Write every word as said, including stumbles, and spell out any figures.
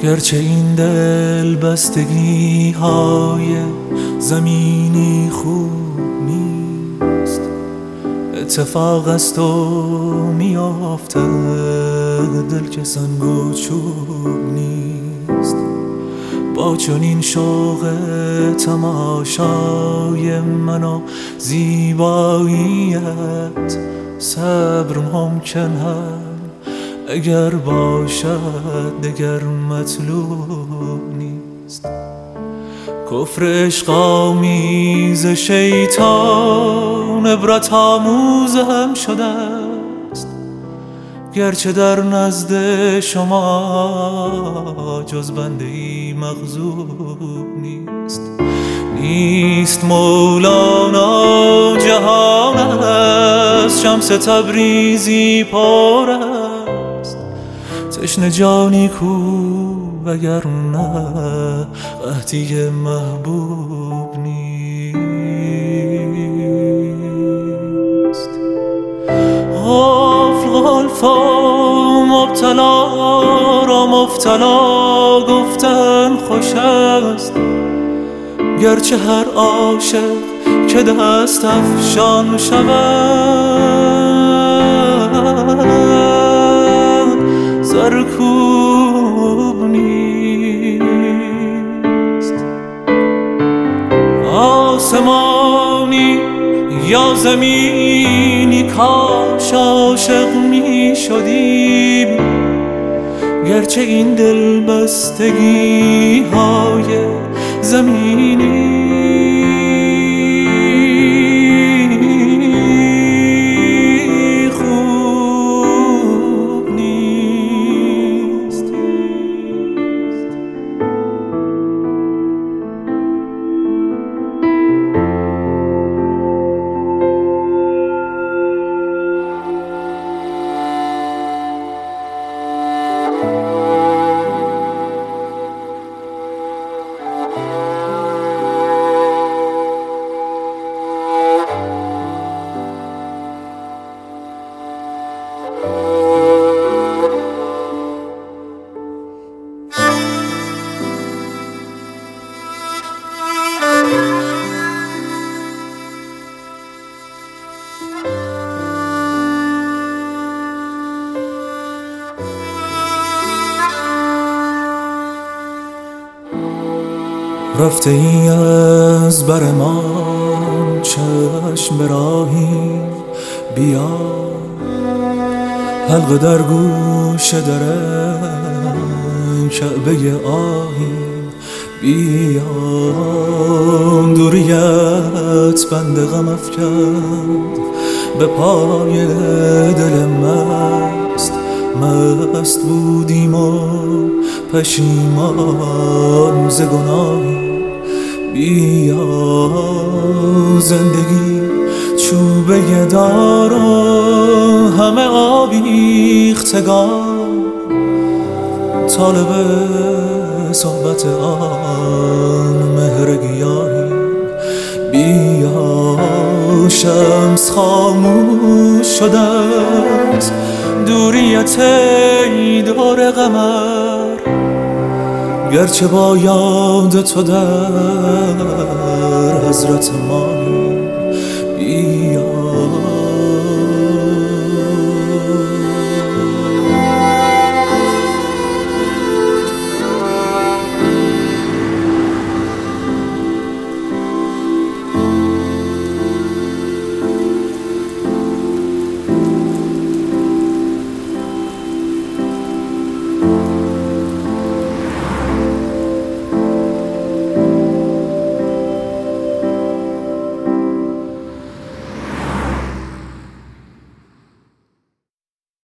گرچه این دل بستگی های زمینی خوب نیست، اتفاق است و میافته دل که سنگ و چوب نیست. با چنین شوق تماشای من و زیباییت صبر ممکن هم اگر باشد دگر مطلوب نیست. کفر عشق آمیز شیطان عبرت آموز هم شده است، گرچه در نزد شما جز بنده ای مغضوب نیست. نیست مولانا جهان است، شمس تبریزی پر است، تشنه جانی کو وگرنه قحطی محبوب نیست. غافل غلف و مبتلا را مبتلا گفتن خوش است، گرچه هر عاشق که دست افشان شود سرکوب نیست. آسمانی یا زمینی کاش عاشق می شدیم، گرچه این دل بستگی های زمینی خوب نیست. رفته ای از بر ما چشم به راهی، بیا حلقه در گوش در کعبه آهی، بیا دوریت بند غم افکند به پای دل مست. مست بودیم و پشیمان ز گناهی، بیا زندگی چوبه دار و همه آویختگان طالب صحبت آن مهر گیاهی. بیا شمس خاموش شده است دوریت ای دور قمر، گرچه با یاد تو در حضرت ماهی.